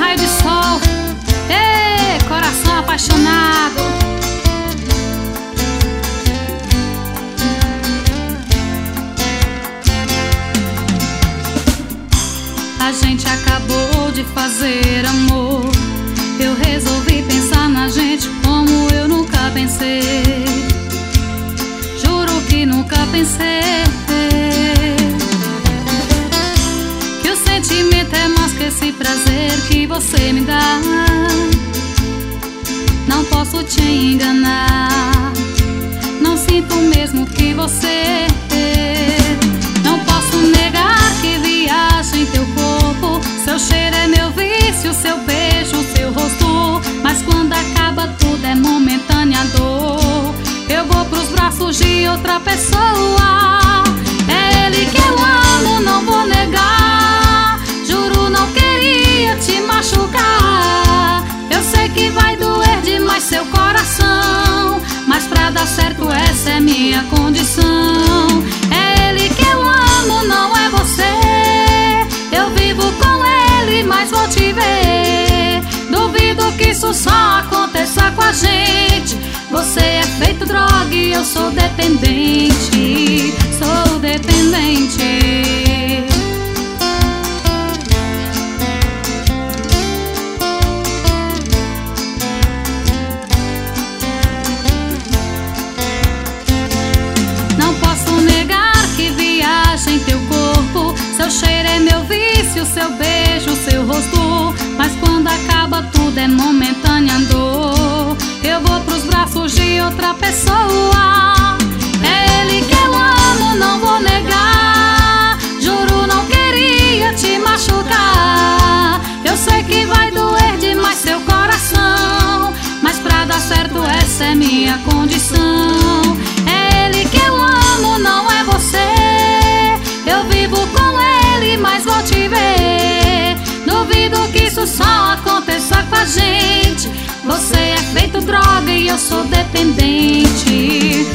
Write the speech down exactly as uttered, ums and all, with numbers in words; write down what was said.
raio de sol. Ê, coração apaixonado. A gente acabou de fazer amor. Eu resolvi pensar na gente como eu nunca pensei. Juro que nunca pensei que o sentimento é mais que esse prazer que você me dá. Não posso te enganar, não sinto mesmo que você. Não posso negar que viaja em teu corpo. Seu cheiro é meu vício, seu beijo, seu rosto. Mas quando acaba tudo é momentânea dor. Eu vou pros braços de outra pessoa. É ele que eu amo, não vou negar. Juro, não queria te machucar. Eu sei que vai doer demais seu coração, mas pra dar certo essa é minha condição. É ele que eu amo, não é você. Eu vivo com ele, mas vou te ver. Duvido que isso só aconteça com a gente. Você é feito droga e eu sou dependente. Sou dependente. Não posso negar que viaja em teu corpo. Seu cheiro é meu vício, seu beijo, seu rosto. Mas quando acaba tudo é momentânea dor. Eu vou pros braços de outra pessoa. É ele que eu amo, não vou negar. Juro, não queria te machucar. Eu sei que vai doer demais seu coração, mas pra dar certo essa é minha condição. É ele que eu amo, não é você. Eu vivo com ele, mas vou te ver. Duvido que isso só aconteça com a gente. Você é feito droga e eu sou dependente.